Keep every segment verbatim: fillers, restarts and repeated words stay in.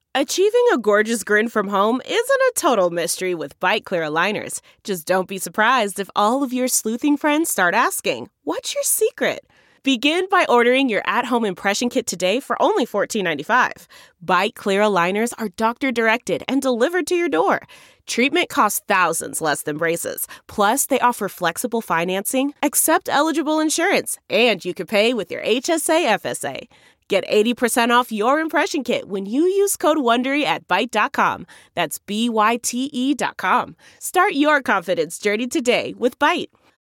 Achieving a gorgeous grin from home isn't a total mystery with Byte Clear aligners. Just don't be surprised if all of your sleuthing friends start asking, "What's your secret?" Begin by ordering your at-home impression kit today for only fourteen ninety-five. Byte Clear aligners are doctor-directed and delivered to your door. Treatment costs thousands less than braces. Plus, they offer flexible financing, accept eligible insurance, and you can pay with your H S A F S A. Get eighty percent off your impression kit when you use code WONDERY at Byte dot com. That's B Y T E dot com. Start your confidence journey today with Byte.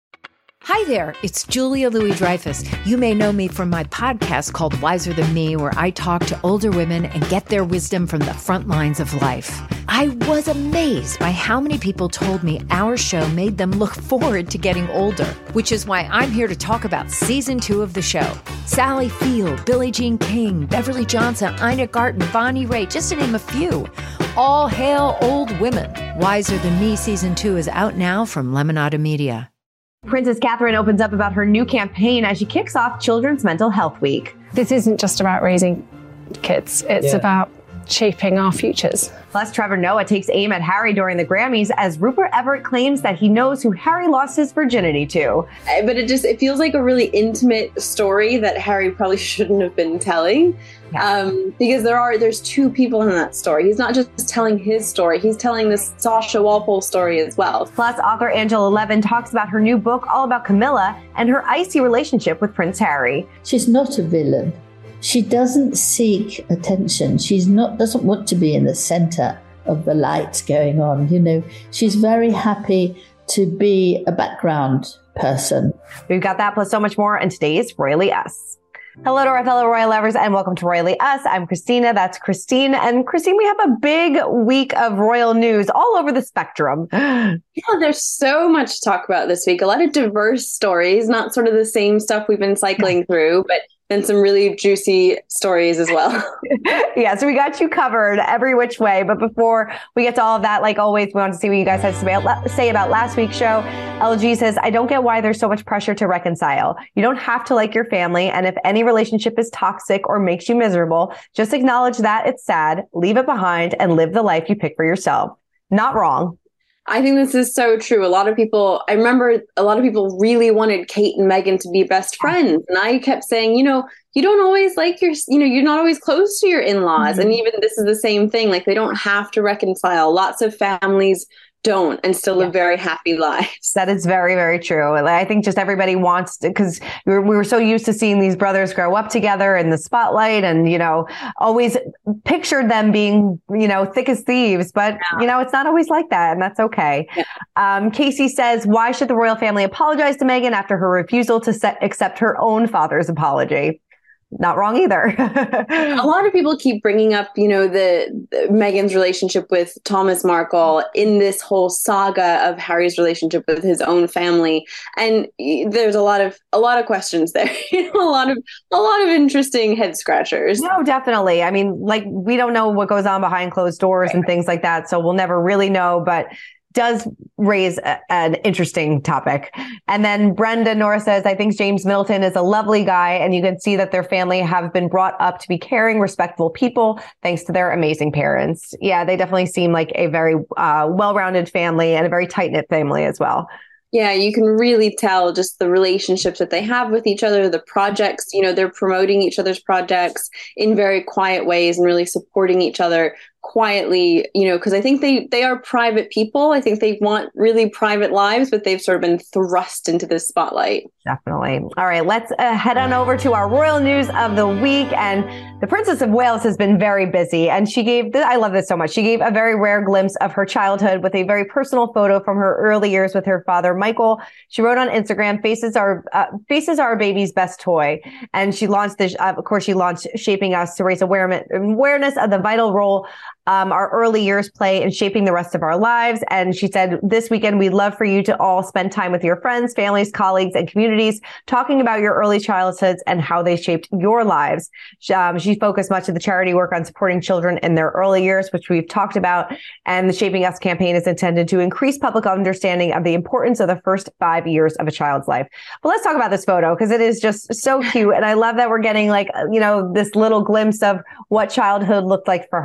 Hi there, it's Julia Louis-Dreyfus. You may know me from my podcast called Wiser Than Me, where I talk to older women and get their wisdom from the front lines of life. I was amazed by how many people told me our show made them look forward to getting older, which is why I'm here to talk about season two of the show. Sally Field, Billie Jean King, Beverly Johnson, Ina Garten, Bonnie Raitt, just to name a few. All hail old women. Wiser Than Me season two is out now from Lemonada Media. Princess Catherine opens up about her new campaign as she kicks off Children's Mental Health Week. This isn't just about raising kids, it's Yeah. about shaping our futures. Plus, Trevor Noah takes aim at Harry during the Grammys as Rupert Everett claims that he knows who Harry lost his virginity to. But it just, it feels like a really intimate story that Harry probably shouldn't have been telling. Um, because there are, there's two people in that story. He's not just telling his story, he's telling this Sasha Walpole story as well. Plus, author Angela Levin talks about her new book all about Camilla and her icy relationship with Prince Harry. She's not a villain. She doesn't seek attention. She's not, doesn't want to be in the center of the light going on. You know, she's very happy to be a background person. We've got that plus so much more in today's Royally Us. Hello to our fellow royal lovers and welcome to Royally Us. I'm Christina. That's Christine. And Christine, we have a big week of royal news all over the spectrum. Yeah, there's so much to talk about this week. A lot of diverse stories, not sort of the same stuff we've been cycling through, but then some really juicy stories as well. Yeah, so we got you covered every which way. But before we get to all of that, like always, we want to see what you guys had to say about last week's show. L G says, I don't get why there's so much pressure to reconcile. You don't have to like your family. And if any relationship is toxic or makes you miserable, just acknowledge that it's sad, leave it behind, and live the life you pick for yourself. Not wrong. I think this is so true. A lot of people, I remember a lot of people really wanted Kate and Meghan to be best friends. And I kept saying, you know, you don't always like your, you know, you're not always close to your in-laws. Mm-hmm. And even this is the same thing. Like they don't have to reconcile. Lots of families don't and still live very happy lives. That is very, very true. I think just everybody wants to, because we, we were so used to seeing these brothers grow up together in the spotlight and, you know, always pictured them being, you know, thick as thieves. But, yeah. you know, it's not always like that. And that's okay. Yeah. Um, Casey says, why should the royal family apologize to Meghan after her refusal to set, accept her own father's apology? Not wrong either. A lot of people keep bringing up, you know, the, the Meghan's relationship with Thomas Markle in this whole saga of Harry's relationship with his own family, and there's a lot of a lot of questions there. You know, a lot of a lot of interesting head scratchers. No, definitely. I mean, like we don't know what goes on behind closed doors right, and things like that, so we'll never really know. But does raise a, an interesting topic. And then Brenda Nora says, I think James Middleton is a lovely guy, and you can see that their family have been brought up to be caring, respectful people, thanks to their amazing parents. Yeah, they definitely seem like a very uh, well-rounded family and a very tight-knit family as well. Yeah, you can really tell just the relationships that they have with each other, the projects, you know, they're promoting each other's projects in very quiet ways and really supporting each other quietly, you know, because I think they they are private people. I think they want really private lives, but they've sort of been thrust into this spotlight. Definitely. All right, let's uh, head on over to our royal news of the week. And the Princess of Wales has been very busy, and she gave, this, I love this so much, she gave a very rare glimpse of her childhood with a very personal photo from her early years with her father, Michael. She wrote on Instagram, faces are, uh, faces are a baby's best toy. And she launched this, uh, of course, she launched Shaping Us to raise awareness, awareness of the vital role Um, our early years play in shaping the rest of our lives. And she said, this weekend, we'd love for you to all spend time with your friends, families, colleagues, and communities, talking about your early childhoods and how they shaped your lives. Um, she focused much of the charity work on supporting children in their early years, which we've talked about. And the Shaping Us campaign is intended to increase public understanding of the importance of the first five years of a child's life. But let's talk about this photo, because it is just so cute. And I love that we're getting like, you know, this little glimpse of what childhood looked like for her.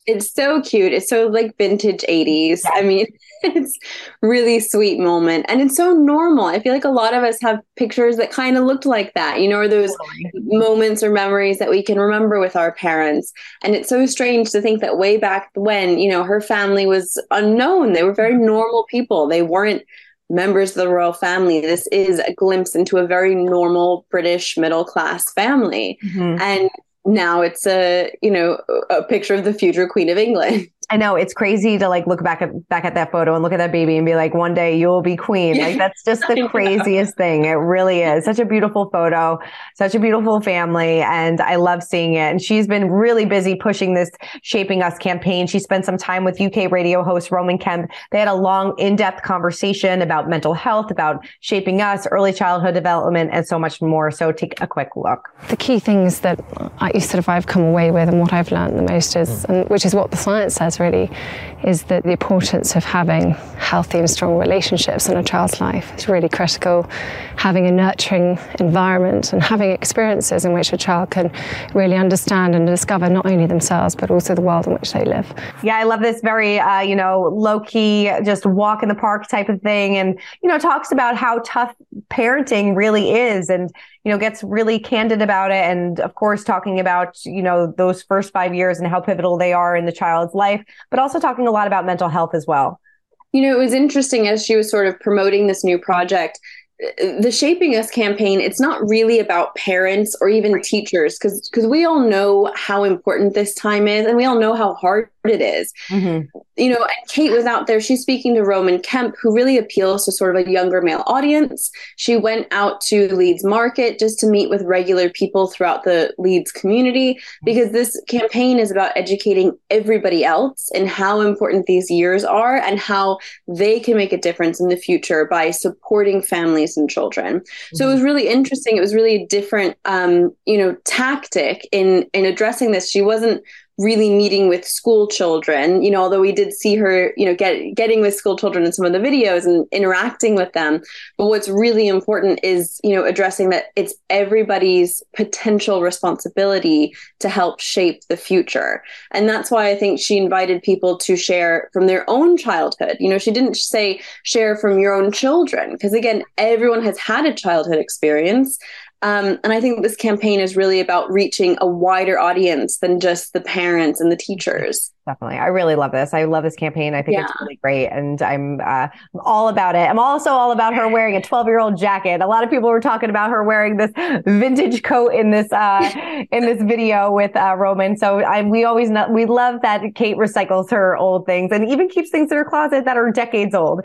It's so cute. It's so like vintage eighties. I mean, it's really sweet moment. And it's so normal. I feel like a lot of us have pictures that kind of looked like that, you know, or those moments or memories that we can remember with our parents. And it's so strange to think that way back when, you know, her family was unknown. They were very normal people. They weren't members of the royal family. This is a glimpse into a very normal British middle class family. Mm-hmm. And now it's a, you know, a picture of the future Queen of England. I know it's crazy to like look back at back at that photo and look at that baby and be like, one day you'll be queen. Like that's just the craziest thing. It really is such a beautiful photo, such a beautiful family. And I love seeing it. And she's been really busy pushing this Shaping Us campaign. She spent some time with U K radio host Roman Kemp. They had a long, in-depth conversation about mental health, about shaping us, early childhood development, and so much more. So take a quick look. The key things that I sort of I've come away with and what I've learned the most is, and which is what the science says really, is that the importance of having healthy and strong relationships in a child's life is really critical. Having a nurturing environment and having experiences in which a child can really understand and discover not only themselves, but also the world in which they live. Yeah, I love this very, uh, you know, low-key, just walk in the park type of thing. And, you know, talks about how tough parenting really is and, you know, gets really candid about it. And of course, talking about, you know, those first five years and how pivotal they are in the child's life, but also talking a lot about mental health as well. You know, it was interesting as she was sort of promoting this new project. The Shaping Us campaign, it's not really about parents or even teachers, because because we all know how important this time is and we all know how hard it is. Mm-hmm. You know, and Kate was out there, she's speaking to Roman Kemp, who really appeals to sort of a younger male audience. She went out to Leeds Market just to meet with regular people throughout the Leeds community, because this campaign is about educating everybody else in how important these years are and how they can make a difference in the future by supporting families and children. Mm-hmm. So it was really interesting. It was really a different, um, you know, tactic in, in addressing this. She wasn't really meeting with school children, you know, although we did see her, you know, get, getting with school children in some of the videos and interacting with them. But what's really important is, you know, addressing that it's everybody's potential responsibility to help shape the future. And that's why I think she invited people to share from their own childhood. You know, she didn't say share from your own children, because again, everyone has had a childhood experience. Um, and I think this campaign is really about reaching a wider audience than just the parents and the teachers. Definitely. I really love this. I love this campaign. I think yeah. it's really great. And I'm, uh, I'm all about it. I'm also all about her wearing a twelve-year-old jacket. A lot of people were talking about her wearing this vintage coat in this uh, in this video with uh, Roman. So I, we always know, we love that Kate recycles her old things and even keeps things in her closet that are decades old.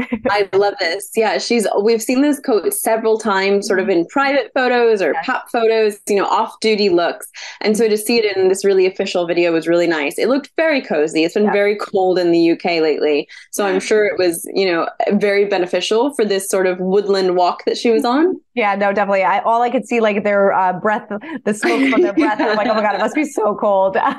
I love this. Yeah, she's. We've seen this coat several times, sort of in private photos or yes. pop photos, you know, off-duty looks. And so to see it in this really official video was really nice. It looked very cozy. It's been yeah. very cold in the U K lately. So I'm sure it was, you know, very beneficial for this sort of woodland walk that she was on. Yeah, no, definitely. I, all I could see, like their uh, breath, the smoke from their breath. I'm like, oh my God, it must be so cold. Um,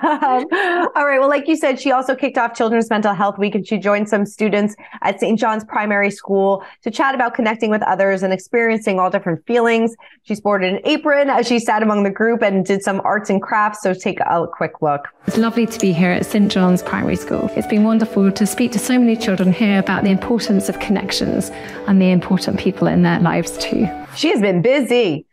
all right. Well, like you said, she also kicked off Children's Mental Health Week, and she joined some students at Saint John's Primary School to chat about connecting with others and experiencing all different feelings. She sported an apron as she sat among the group and did some arts and crafts. So take a quick look. It's lovely to be here at Saint John's Primary School. It's been wonderful to speak to so many children here about the importance of connections and the important people in their lives too. She has been busy.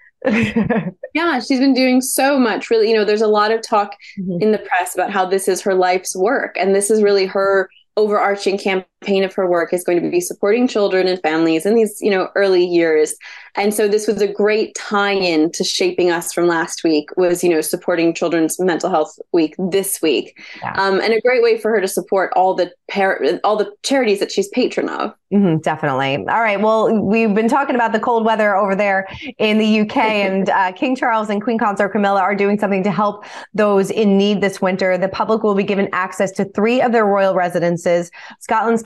Yeah, she's been doing so much. Really, you know, there's a lot of talk mm-hmm. in the press about how this is her life's work. And this is really her overarching campaign of her work is going to be supporting children and families in these, you know, early years. And so this was a great tie-in to Shaping Us from last week, was, you know, supporting Children's Mental Health Week this week. Yeah. Um, and a great way for her to support all the par- all the charities that she's patron of. Mm-hmm, definitely. All right. Well, we've been talking about the cold weather over there in the U K, and uh, King Charles and Queen Consort Camilla are doing something to help those in need this winter. The public will be given access to three of their royal residences: Scotland's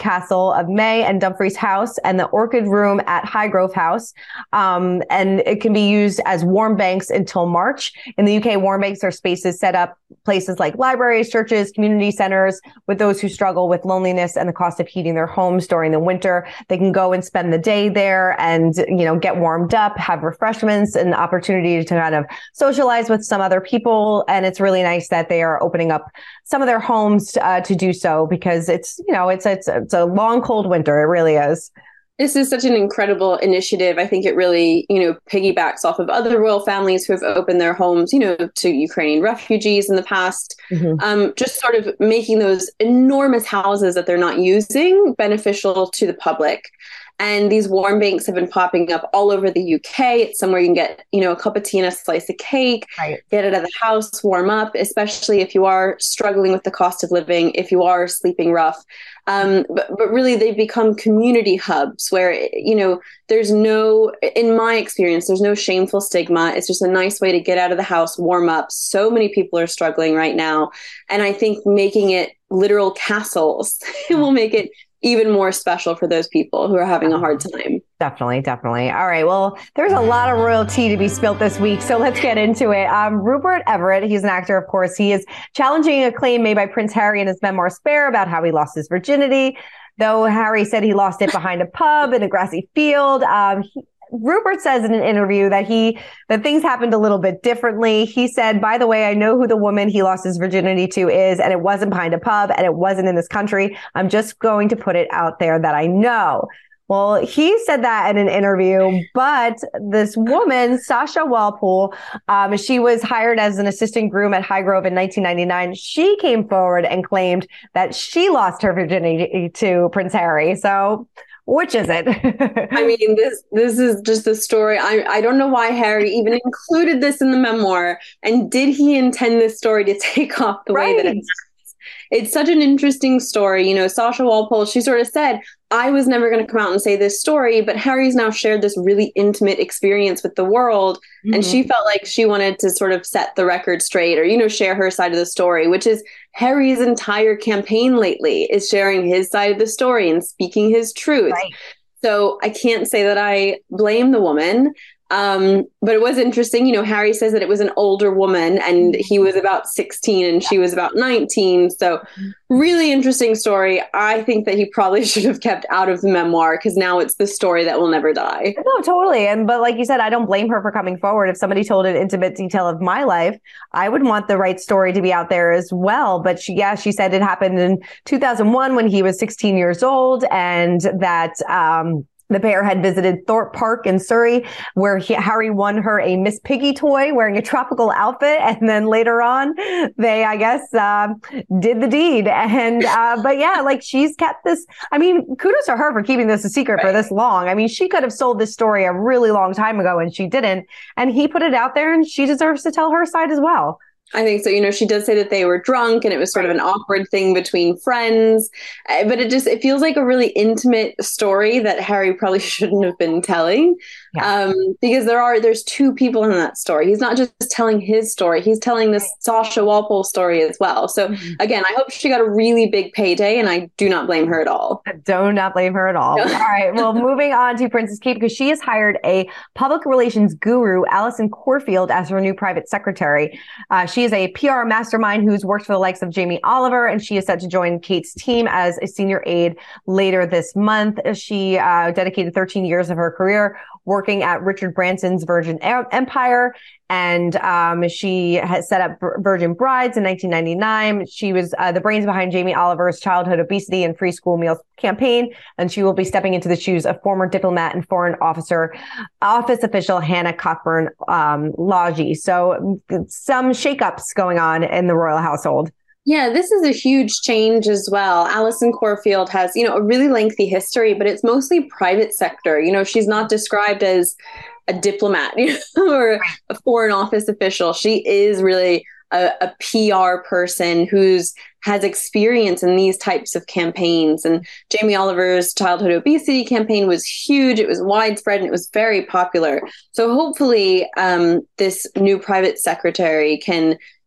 Castle of May and Dumfries House and the Orchid Room at Highgrove House. Um, and it can be used as warm banks until March. In the U K, warm banks are spaces set up places like libraries, churches, community centers with those who struggle with loneliness and the cost of heating their homes during the winter. They can go and spend the day there and, you know, get warmed up, have refreshments, and opportunity to kind of socialize with some other people. And it's really nice that they are opening up some of their homes uh, to do so, because it's, you know, it's, it's, it's a long, cold winter. It really is. This is such an incredible initiative. I think it really, you know, piggybacks off of other royal families who have opened their homes, you know, to Ukrainian refugees in the past. Mm-hmm. Um, just sort of making those enormous houses that they're not using beneficial to the public. And these warm banks have been popping up all over the U K. It's somewhere you can get, you know, a cup of tea and a slice of cake, right. Get it at the house, warm up, especially if you are struggling with the cost of living, if you are sleeping rough. Um, but, but really, they've become community hubs where, you know, there's no, in my experience, there's no shameful stigma. It's just a nice way to get out of the house, warm up. So many people are struggling right now. And I think making it literal castles will make it even more special for those people who are having a hard time. Definitely, definitely. All right. Well, there's a lot of royal tea to be spilt this week, so let's get into it. Um, Rupert Everett, he's an actor, of course. He is challenging a claim made by Prince Harry in his memoir Spare about how he lost his virginity. Though Harry said he lost it behind a pub in a grassy field. Um, he, Rupert says in an interview that he that things happened a little bit differently. He said, by the way, I know who the woman he lost his virginity to is, and it wasn't behind a pub, and it wasn't in this country. I'm just going to put it out there that I know. Well, he said that in an interview, but this woman, Sasha Walpole, um, she was hired as an assistant groom at Highgrove in nineteen ninety-nine. She came forward and claimed that she lost her virginity to Prince Harry. So which is it? I mean, this this is just a story. I, I don't know why Harry even included this in the memoir. And did he intend this story to take off the right. way that it has? It's such an interesting story. You know, Sasha Walpole, she sort of said, I was never going to come out and say this story, but Harry's now shared this really intimate experience with the world. Mm-hmm. And she felt like she wanted to sort of set the record straight or, you know, share her side of the story, which is Harry's entire campaign lately is sharing his side of the story and speaking his truth. Right. So I can't say that I blame the woman. Um, but it was interesting. You know, Harry says that it was an older woman and he was about sixteen and she was about nineteen. So really interesting story. I think that he probably should have kept out of the memoir because now it's the story that will never die. No, totally. And but like you said, I don't blame her for coming forward. If somebody told an intimate detail of my life, I would want the right story to be out there as well. But she, yeah, she said it happened in two thousand one when he was sixteen years old and that, um, the pair had visited Thorpe Park in Surrey, where he, Harry won her a Miss Piggy toy wearing a tropical outfit. And then later on, they, I guess, uh, did the deed. And, uh, but yeah, like she's kept this. I mean, kudos to her for keeping this a secret right. for this long. I mean, she could have sold this story a really long time ago and she didn't. And he put it out there and she deserves to tell her side as well. I think so. You know, she does say that they were drunk and it was sort of an awkward thing between friends, but it just, it feels like a really intimate story that Harry probably shouldn't have been telling. Yeah. Um, because there are, there's two people in that story. He's not just telling his story. He's telling this Sasha Walpole story as well. So mm-hmm. again, I hope she got a really big payday and I do not blame her at all. I do not blame her at all. All right. Well, moving on to Princess Kate, because she has hired a public relations guru, Alison Corfield, as her new private secretary. Uh, she is a P R mastermind who's worked for the likes of Jamie Oliver, and she is set to join Kate's team as a senior aide later this month. She uh, dedicated thirteen years of her career working at Richard Branson's Virgin Empire, and um, she has set up Virgin Brides in nineteen ninety-nine. She was uh, the brains behind Jamie Oliver's childhood obesity and free school meals campaign, and she will be stepping into the shoes of former diplomat and foreign officer, office official Hannah Cockburn um, Lodgy. So some shakeups going on in the royal household. Yeah, this is a huge change as well. Alison Corfield has, you know, a really lengthy history, but it's mostly private sector. You know, she's not described as a diplomat or a foreign office official. She is really a, a P R person who's has experience in these types of campaigns. And Jamie Oliver's childhood obesity campaign was huge. It was widespread and it was very popular. So hopefully um, this new private secretary can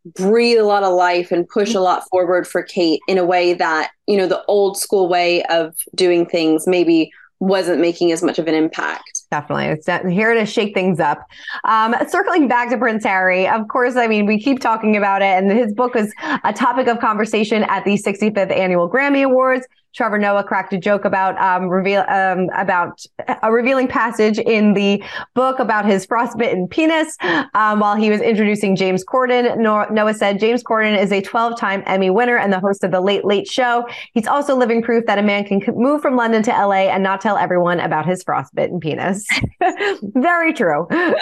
breathe a lot of life and push a lot forward for Kate in a way that, you know, the old school way of doing things maybe wasn't making as much of an impact. Definitely. It's here to shake things up. Um, circling back to Prince Harry, of course, I mean, we keep talking about it, and his book was a topic of conversation at the sixty-fifth Annual Grammy Awards. Trevor Noah cracked a joke about um, reveal um, about a revealing passage in the book about his frostbitten penis um, while he was introducing James Corden. Noah said James Corden is a twelve-time Emmy winner and the host of The Late Late Show. He's also living proof that a man can move from London to L A and not tell everyone about his frostbitten penis. Very true.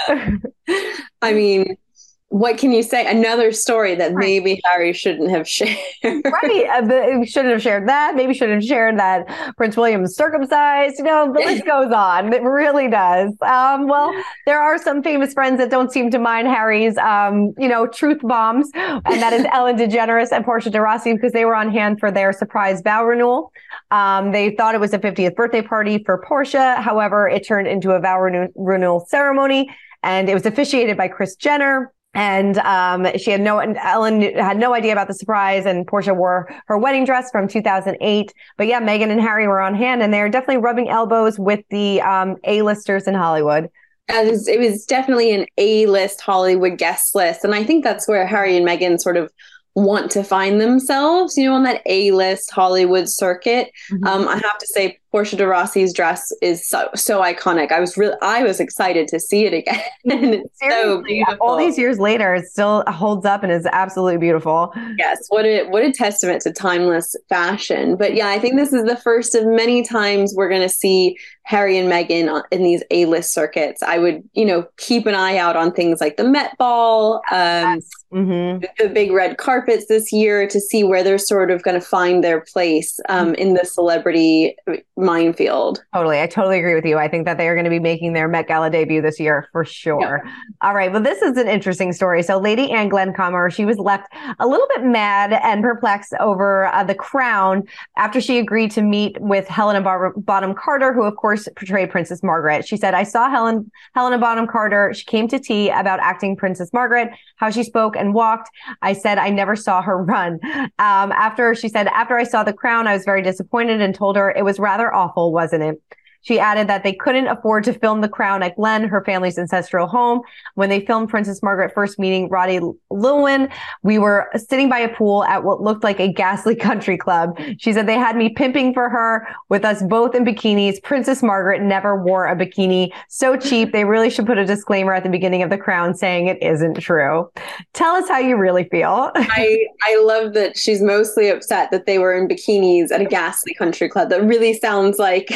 I mean, what can you say? Another story that right. maybe Harry shouldn't have shared. Right. Uh, the, shouldn't have shared that. Maybe shouldn't have shared that Prince William is circumcised. You know, the list goes on. It really does. Um, well, there are some famous friends that don't seem to mind Harry's, um, you know, truth bombs. And that is Ellen DeGeneres and Portia de Rossi, because they were on hand for their surprise vow renewal. Um, they thought it was a fiftieth birthday party for Portia. However, it turned into a vow renew- renewal ceremony, and it was officiated by Kris Jenner. And um, she had no, Ellen had no idea about the surprise, and Portia wore her wedding dress from two thousand eight. But yeah, Meghan and Harry were on hand, and they're definitely rubbing elbows with the um, A-listers in Hollywood. It was, it was definitely an A-list Hollywood guest list. And I think that's where Harry and Meghan sort of want to find themselves, you know, on that A-list Hollywood circuit. Mm-hmm. Um, I have to say, Portia de Rossi's dress is so so iconic. I was really, I was excited to see it again. And it's so beautiful. All these years later, it still holds up and is absolutely beautiful. Yes, what a what a testament to timeless fashion. But yeah, I think this is the first of many times we're going to see Harry and Meghan in these A-list circuits. I would, you know, keep an eye out on things like the Met Ball, um, yes. mm-hmm. the, the big red carpets this year to see where they're sort of going to find their place um, in the celebrity minefield. Totally. I totally agree with you. I think that they are going to be making their Met Gala debut this year for sure. Yeah. All right. Well, this is an interesting story. So Lady Anne Glencomer, she was left a little bit mad and perplexed over uh, The Crown after she agreed to meet with Helena Bar- Bonham Carter, who of course portrayed Princess Margaret. She said, I saw Helen Helena Bonham Carter. She came to tea about acting Princess Margaret, how she spoke and walked. I said, I never saw her run. Um, after she said, after I saw The Crown, I was very disappointed and told her it was rather awful, wasn't it? She added that they couldn't afford to film The Crown at Glen, her family's ancestral home. When they filmed Princess Margaret first meeting Roddy Llewellyn, we were sitting by a pool at what looked like a ghastly country club. She said they had me pimping for her with us both in bikinis. Princess Margaret never wore a bikini. So cheap. They really should put a disclaimer at the beginning of The Crown saying it isn't true. Tell us how you really feel. I, I love that she's mostly upset that they were in bikinis at a ghastly country club. That really sounds like...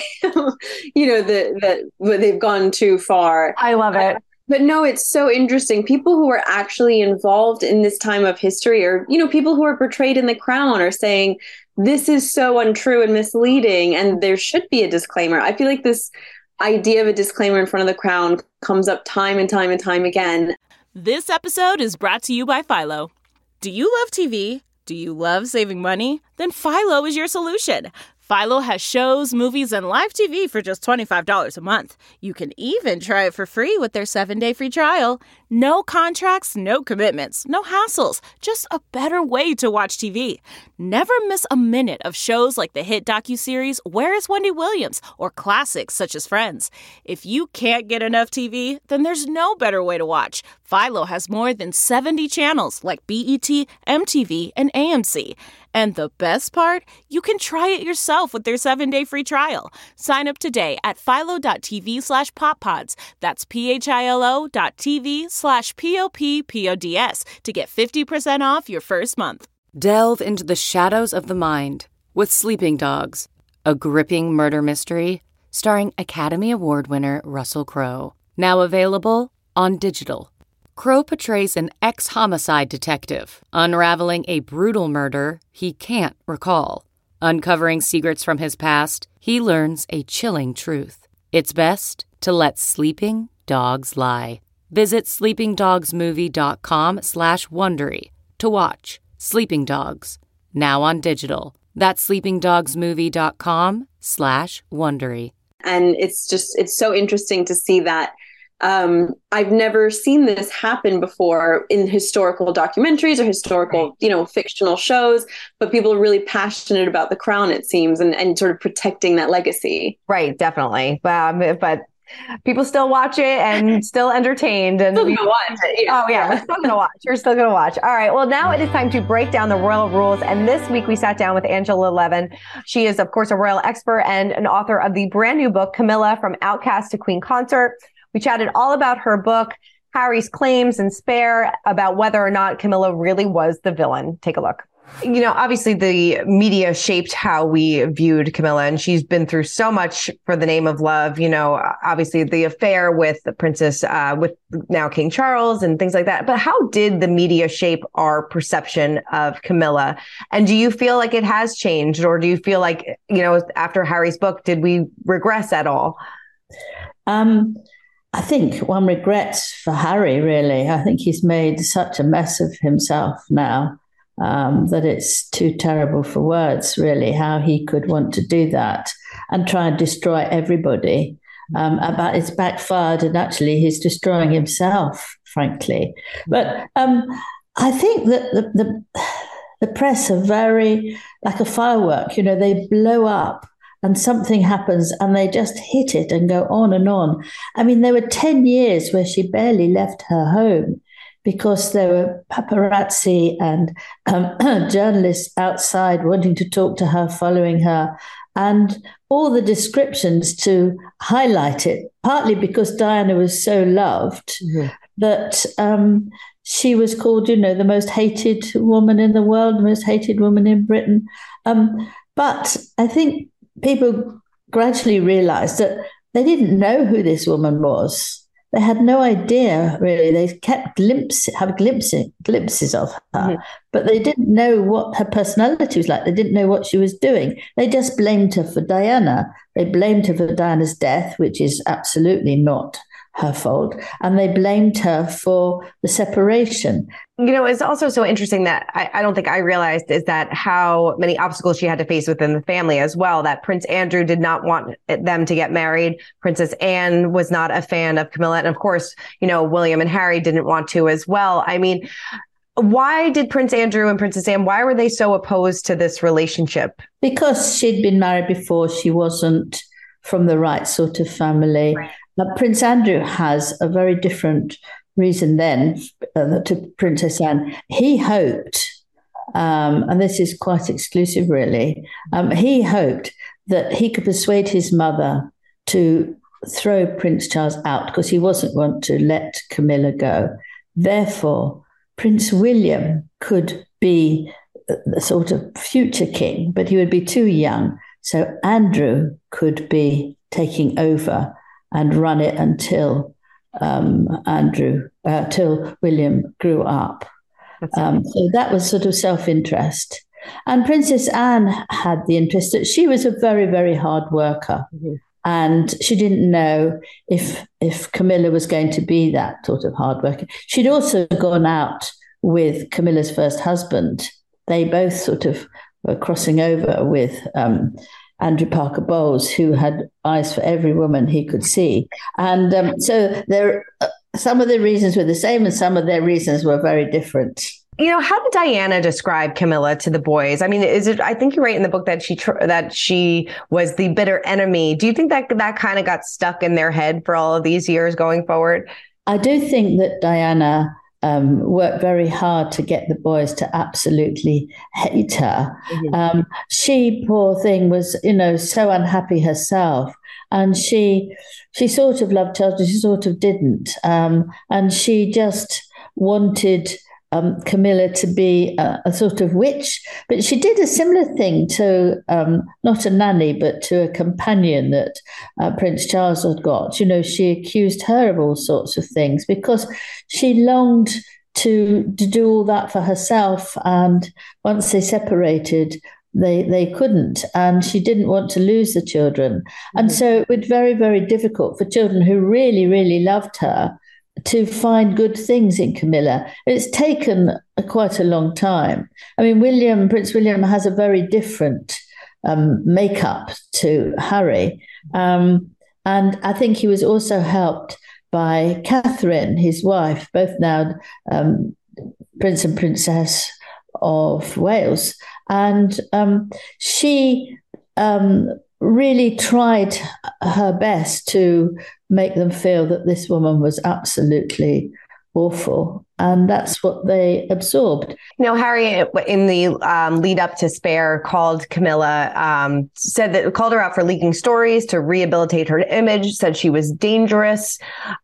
you know, that the, they've gone too far. I love it. Uh, but no, it's so interesting. People who are actually involved in this time of history, or, you know, people who are portrayed in The Crown are saying this is so untrue and misleading, and there should be a disclaimer. I feel like this idea of a disclaimer in front of The Crown comes up time and time and time again. This episode is brought to you by Philo. Do you love T V? Do you love saving money? Then Philo is your solution. Philo has shows, movies, and live T V for just twenty-five dollars a month. You can even try it for free with their seven-day free trial. No contracts, no commitments, no hassles. Just a better way to watch T V. Never miss a minute of shows like the hit docuseries Where is Wendy Williams? Or classics such as Friends. If you can't get enough T V, then there's no better way to watch. Philo has more than seventy channels like B E T, M T V, and A M C. And the best part? You can try it yourself with their seven-day free trial. Sign up today at philo.tv slash poppods. That's P-H-I-L-O dot TV slash P-O-P-P-O-D-S to get fifty percent off your first month. Delve into the shadows of the mind with Sleeping Dogs, a gripping murder mystery starring Academy Award winner Russell Crowe. Now available on digital. Crowe portrays an ex-homicide detective, unraveling a brutal murder he can't recall. Uncovering secrets from his past, he learns a chilling truth. It's best to let sleeping dogs lie. Visit sleepingdogsmovie.com slash Wondery to watch Sleeping Dogs, now on digital. That's sleepingdogsmovie.com slash Wondery. And it's just, it's so interesting to see that um, I've never seen this happen before in historical documentaries or historical, you know, fictional shows, but people are really passionate about the crown, it seems, and, and sort of protecting that legacy. Right, definitely. Um, but people still watch it and still entertained. And still gonna watch it. Yeah. Oh yeah, we're still gonna watch. We're still gonna watch. All right. Well, now it is time to break down the royal rules. And this week we sat down with Angela Levin. She is, of course, a royal expert and an author of the brand new book, Camilla: From Outcast to Queen Consort. We chatted all about her book, Harry's claims and spare, about whether or not Camilla really was the villain. Take a look. You know, obviously the media shaped how we viewed Camilla, and she's been through so much for the name of love. You know, obviously the affair with the princess, uh, with now King Charles and things like that. But how did the media shape our perception of Camilla? And do you feel like it has changed, or do you feel like, you know, after Harry's book, did we regress at all? Um, I think one regrets for Harry, really. I think he's made such a mess of himself now. Um, that it's too terrible for words, really, how he could want to do that and try and destroy everybody. Um, but it's backfired, and actually he's destroying himself, frankly. But um, I think that the, the the press are very like a firework. You know, they blow up and something happens and they just hit it and go on and on. I mean, there were ten years where she barely left her home, because there were paparazzi and um, journalists outside wanting to talk to her, following her, and all the descriptions to highlight it, partly because Diana was so loved mm-hmm. that um, she was called, you know, the most hated woman in the world, the most hated woman in Britain. Um, but I think people gradually realized that they didn't know who this woman was. They had no idea, really. They kept glimpses, have glimpses, glimpses of her, mm-hmm. but they didn't know what her personality was like. They didn't know what she was doing. They just blamed her for Diana. They blamed her for Diana's death, which is absolutely not her fault. And they blamed her for the separation. You know, it's also so interesting that I, I don't think I realized is that how many obstacles she had to face within the family as well, that Prince Andrew did not want them to get married. Princess Anne was not a fan of Camilla. And of course, you know, William and Harry didn't want to as well. I mean, why did Prince Andrew and Princess Anne, why were they so opposed to this relationship? Because she'd been married before. She wasn't from the right sort of family. Right. But Prince Andrew has a very different reason then uh, to Princess Anne. He hoped, um, and this is quite exclusive really, um, he hoped that he could persuade his mother to throw Prince Charles out because he wasn't going to let Camilla go. Therefore, Prince William could be the sort of future king, but he would be too young. So Andrew could be taking over and run it until um, Andrew, uh, till William grew up. Um, so that was sort of self-interest. And Princess Anne had the interest that she was a very, very hard worker. Mm-hmm. And she didn't know if if Camilla was going to be that sort of hard worker. She'd also gone out with Camilla's first husband. They both sort of were crossing over with um, Andrew Parker Bowles, who had eyes for every woman he could see. And um, so there, uh, some of the reasons were the same and some of their reasons were very different. You know, how did Diana describe Camilla to the boys? I mean, is it, I think you write in the book that she, tr- that she was the bitter enemy. Do you think that that kind of got stuck in their head for all of these years going forward? I do think that Diana um, worked very hard to get the boys to absolutely hate her. Mm-hmm. Um, she, poor thing, was, you know, so unhappy herself. And she, she sort of loved Charles, but she sort of didn't. Um, and she just wanted Um, Camilla to be a, a sort of witch, but she did a similar thing to um, not a nanny, but to a companion that uh, Prince Charles had got. You know, she accused her of all sorts of things because she longed to, to do all that for herself. And once they separated, they they couldn't, and she didn't want to lose the children. And so it was very, very difficult for children who really, really loved her to find good things in Camilla. It's taken a, quite a long time. I mean, William, Prince William has a very different um, makeup to Harry. Um, and I think he was also helped by Catherine, his wife, both now um, Prince and Princess of Wales. And um, she um, really tried her best to make them feel that this woman was absolutely awful. And that's what they absorbed. You know, Harry, in the um, lead up to Spare, called Camilla, um, said that called her out for leaking stories to rehabilitate her image, said she was dangerous.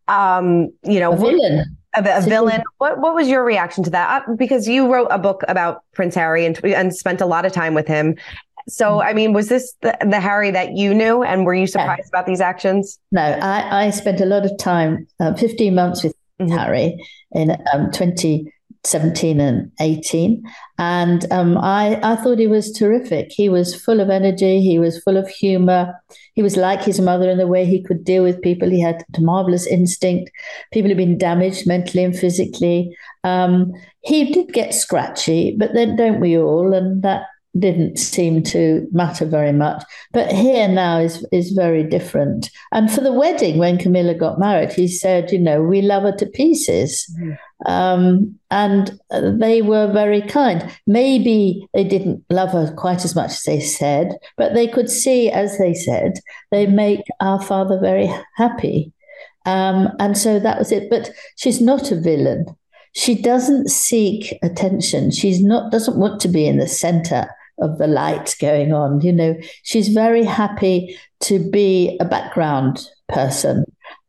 Um, you know, a villain. A, a villain. What what was your reaction to that? Uh, because you wrote a book about Prince Harry and, and spent a lot of time with him. So, I mean, was this the, the Harry that you knew? And were you surprised yeah. about these actions? No, I, I spent a lot of time, uh, fifteen months with mm-hmm. Harry in um, twenty seventeen and eighteen. And um, I, I thought he was terrific. He was full of energy. He was full of humor. He was like his mother in the way he could deal with people. He had a marvelous instinct. People had been damaged mentally and physically. Um, he did get scratchy, but then don't we all? And that didn't seem to matter very much. But here now is is very different. And for the wedding, when Camilla got married, he said, you know, we love her to pieces. Mm-hmm. Um, and they were very kind. Maybe they didn't love her quite as much as they said, but they could see, as they said, they make our father very happy. Um, and so that was it. But she's not a villain. She doesn't seek attention. She's not, doesn't want to be in the center of the light going on. You know, she's very happy to be a background person.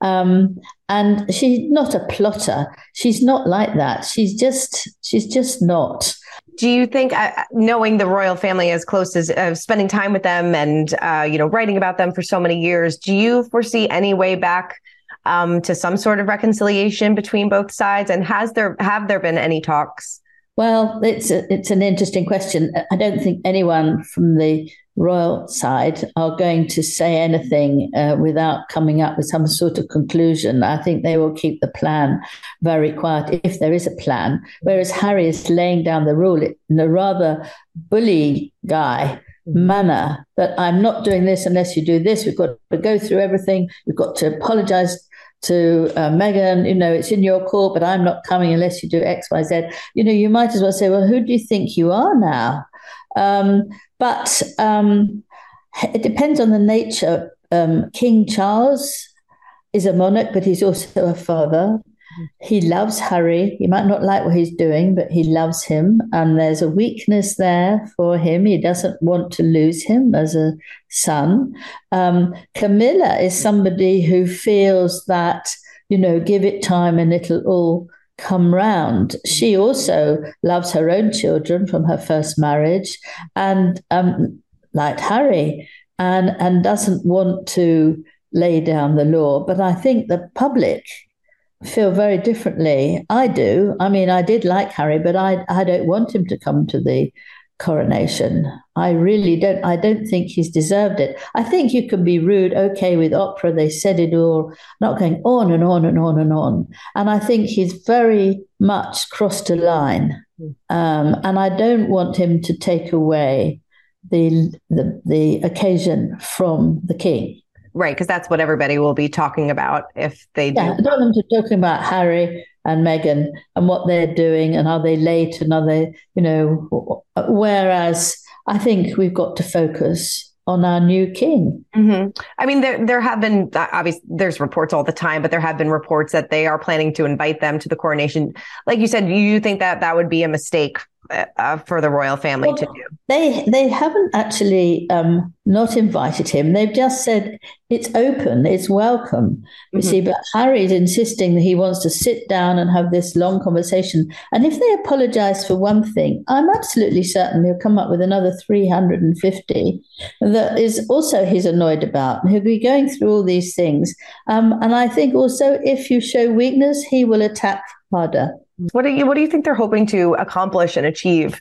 Um, and she's not a plotter. She's not like that. She's just, she's just not. Do you think, uh, knowing the royal family as close as uh, spending time with them and, uh, you know, writing about them for so many years, do you foresee any way back um, to some sort of reconciliation between both sides? And has there, have there been any talks? Well, it's a, it's an interesting question. I don't think anyone from the royal side are going to say anything uh, without coming up with some sort of conclusion. I think they will keep the plan very quiet, if there is a plan, whereas Harry is laying down the rule in a rather bully guy manner that I'm not doing this unless you do this. We've got to go through everything. We've got to apologize to uh, Meghan, you know, it's in your court, but I'm not coming unless you do X, Y, Z. You know, you might as well say, well, who do you think you are now? Um, but um, it depends on the nature. Um, King Charles is a monarch, but he's also a father. He loves Harry. He might not like what he's doing, but he loves him. And there's a weakness there for him. He doesn't want to lose him as a son. Um, Camilla is somebody who feels that, you know, give it time and it'll all come round. She also loves her own children from her first marriage and um, like Harry and, and doesn't want to lay down the law. But I think the public feel very differently. I do. I mean, I did like Harry, but I I don't want him to come to the coronation. I really don't. I don't think he's deserved it. I think you can be rude, okay, with Oprah. They said it all, not going on and on and on and on. And I think he's very much crossed a line. Um, and I don't want him to take away the the, the occasion from the king. Right, because that's what everybody will be talking about if they do. Yeah, I don't want them to talking about Harry and Meghan and what they're doing and are they late and are they, you know, whereas I think we've got to focus on our new king. Mm-hmm. I mean, there there have been, obviously, there's reports all the time, but there have been reports that they are planning to invite them to the coronation. Like you said, you think that that would be a mistake uh, for the royal family well, to do? They they haven't actually um, not invited him. They've just said it's open, it's welcome. You mm-hmm. see, but Harry's insisting that he wants to sit down and have this long conversation. And if they apologize for one thing, I'm absolutely certain he'll come up with another three hundred fifty that is also he's annoyed about. And he'll be going through all these things. Um, and I think also if you show weakness, he will attack harder. What do you what do you think they're hoping to accomplish and achieve?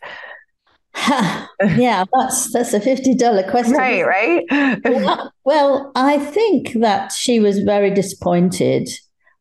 yeah, that's that's a fifty dollar question. Right, right. well, well, I think that she was very disappointed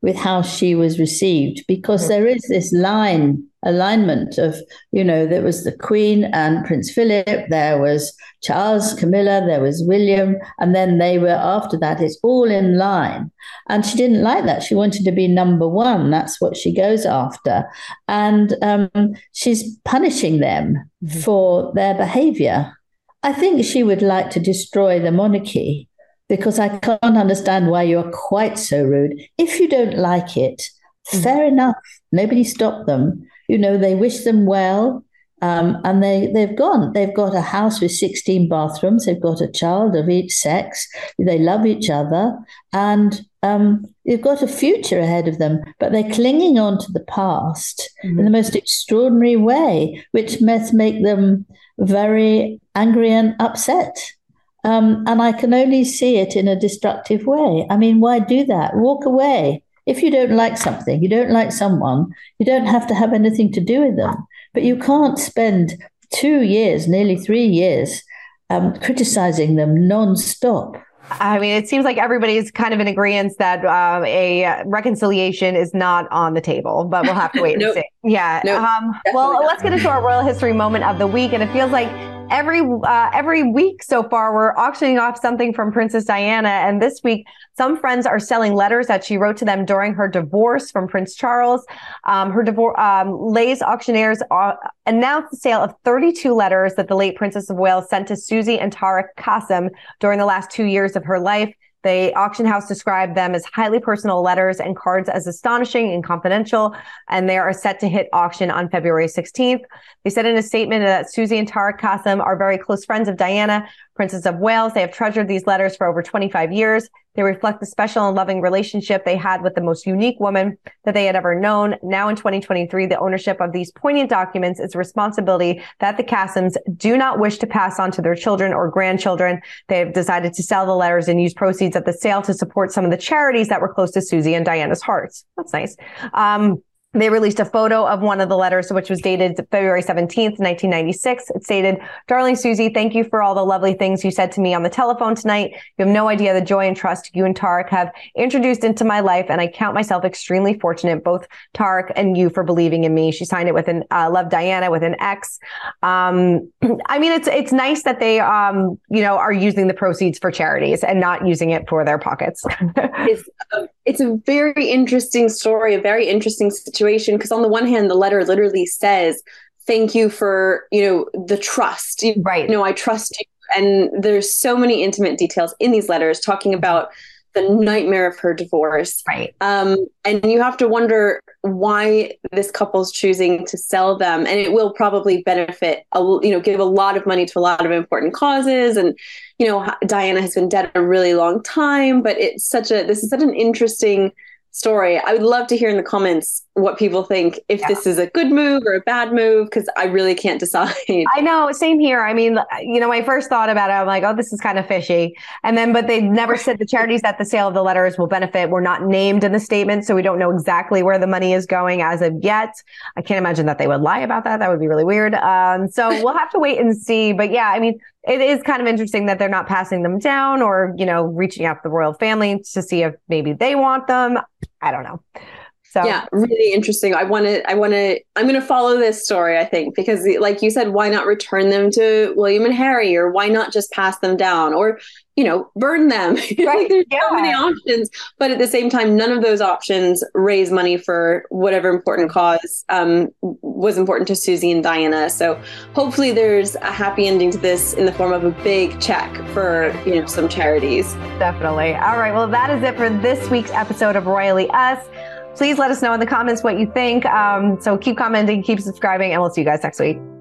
with how she was received, because there is this line alignment of, you know, there was the Queen and Prince Philip, there was Charles, Camilla, there was William, and then they were after that. It's all in line. And she didn't like that. She wanted to be number one. That's what she goes after. And um, she's punishing them mm-hmm. for their behavior. I think she would like to destroy the monarchy, because I can't understand why you're quite so rude. If you don't like it, mm-hmm. fair enough. Nobody stopped them. You know, they wish them well, um, and they, they've gone. They've got a house with sixteen bathrooms. They've got a child of each sex. They love each other, and um, they've got a future ahead of them. But they're clinging on to the past mm-hmm. in the most extraordinary way, which must make them very angry and upset. Um, and I can only see it in a destructive way. I mean, why do that? Walk away. If you don't like something, you don't like someone, you don't have to have anything to do with them. But you can't spend two years, nearly three years, um, criticizing them non-stop. I mean, it seems like everybody's kind of in agreement that um, a reconciliation is not on the table, but we'll have to wait nope. and see. Yeah. Nope. Um, well, not. Let's get into our royal history moment of the week. And it feels like every uh, every week so far, we're auctioning off something from Princess Diana. And this week, some friends are selling letters that she wrote to them during her divorce from Prince Charles. Um, her divorce, um, Lay's auctioneers uh, announced the sale of thirty-two letters that the late Princess of Wales sent to Susie and Tariq Qasim during the last two years of her life. The auction house described them as highly personal letters and cards as astonishing and confidential, and they are set to hit auction on February sixteenth. They said in a statement that Susie and Tariq Qasim are very close friends of Diana, Princess of Wales. They have treasured these letters for over twenty-five years. They reflect the special and loving relationship they had with the most unique woman that they had ever known. Now in twenty twenty-three, the ownership of these poignant documents is a responsibility that the Qasims do not wish to pass on to their children or grandchildren. They have decided to sell the letters and use proceeds of the sale to support some of the charities that were close to Susie and Diana's hearts. That's nice. Um, They released a photo of one of the letters, which was dated February seventeenth, nineteen ninety-six. It stated, "Darling Susie, thank you for all the lovely things you said to me on the telephone tonight. You have no idea the joy and trust you and Tariq have introduced into my life, and I count myself extremely fortunate, both Tariq and you, for believing in me." She signed it with an uh, Love Diana with an X. Um, I mean, it's it's nice that they, um, you know, are using the proceeds for charities and not using it for their pockets. it's, a, it's a very interesting story, a very interesting situation. Because on the one hand, the letter literally says, "Thank you for, you know, the trust. Right. You know, I trust you." And there's so many intimate details in these letters talking about the nightmare of her divorce. Right. Um, and you have to wonder why this couple's choosing to sell them. And it will probably benefit, a, you know, give a lot of money to a lot of important causes. And, you know, Diana has been dead a really long time, but it's such a, this is such an interesting story. I would love to hear in the comments what people think, if yeah. this is a good move or a bad move, because I really can't decide. I know, same here. I mean, you know, when I first thought about it, I'm like, oh, this is kind of fishy. And then, but they never said the charities that the sale of the letters will benefit were not named in the statement. So we don't know exactly where the money is going as of yet. I can't imagine that they would lie about that. That would be really weird. Um, so we'll have to wait and see. But yeah, I mean, it is kind of interesting that they're not passing them down or, you know, reaching out to the royal family to see if maybe they want them. I don't know. So yeah, really interesting. I want to, I want to, I'm going to follow this story, I think, because like you said, why not return them to William and Harry, or why not just pass them down, or, you know, burn them? Right. There's yeah. so many options, but at the same time, none of those options raise money for whatever important cause um, was important to Susie and Diana. So hopefully there's a happy ending to this in the form of a big check for, you know, some charities. Definitely. All right. Well, that is it for this week's episode of Royally Us. Please let us know in the comments what you think. Um, so keep commenting, keep subscribing, and we'll see you guys next week.